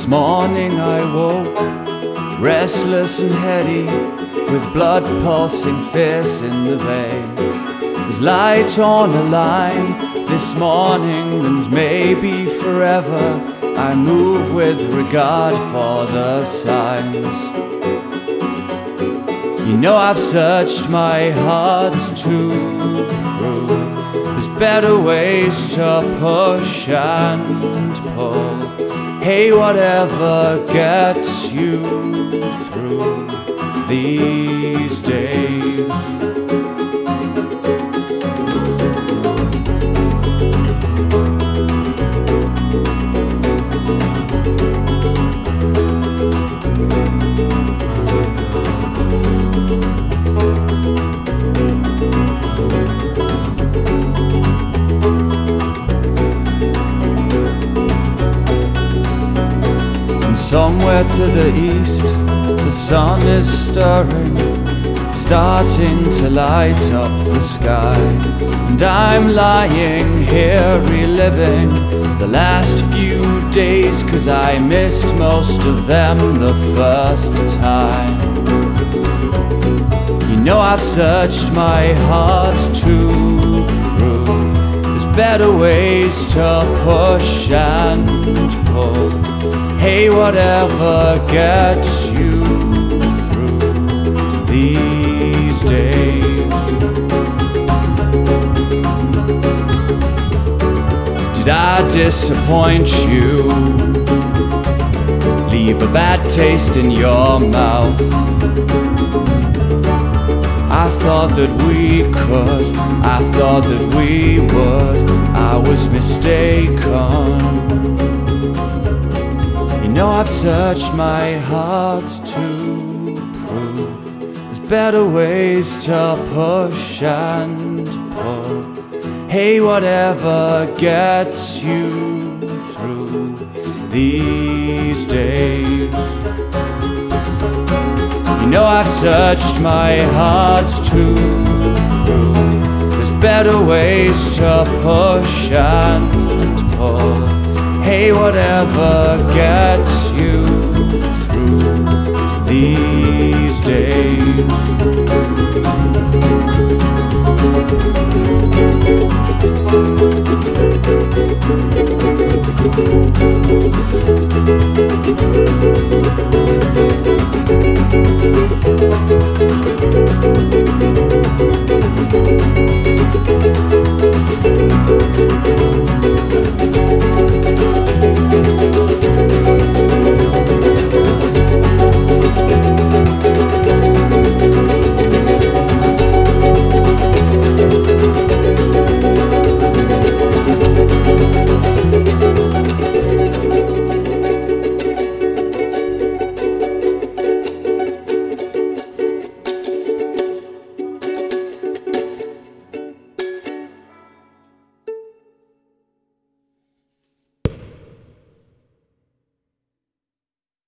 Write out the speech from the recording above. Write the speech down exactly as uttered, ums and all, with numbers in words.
This morning I woke, restless and heady, with blood pulsing fierce in the vein. There's light on a line this morning, and maybe forever. I move with regard for the signs. You know I've searched my heart to prove there's better ways to push and pull. Hey, whatever gets you through these days. Somewhere to the east, the sun is stirring, starting to light up the sky. And I'm lying here reliving the last few days, 'cause I missed most of them the first time. You know I've searched my heart to prove there's better ways to push and pull. Hey, whatever gets you through these days. Did I disappoint you? Leave a bad taste in your mouth? I thought that we could, I thought that we would, I was mistaken. You know I've searched my heart to prove there's better ways to push and pull. Hey, whatever gets you through these days. You know I've searched my heart to prove there's better ways to push and pull. Hey, whatever gets you through these days.